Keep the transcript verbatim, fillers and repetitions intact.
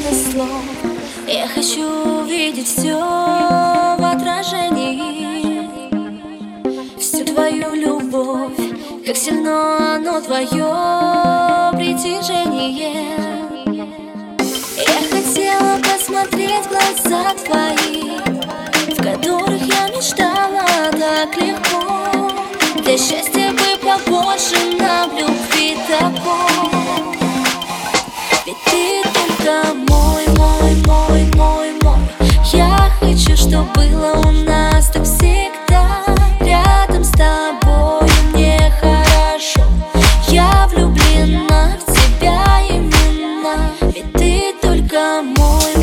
без слов. Я хочу увидеть все в отражении, всю твою любовь, как сильно оно твое притяжение. Я хотела посмотреть в глаза твои, в которых я мечтала так легко. Для счастья бы побольше нам в любви такой. Ведь ты только мой, мой, мой, мой, мой. Я хочу, чтоб было у нас так всегда. Рядом с тобой мне хорошо. Я влюблена в тебя именно. Ведь ты только мой.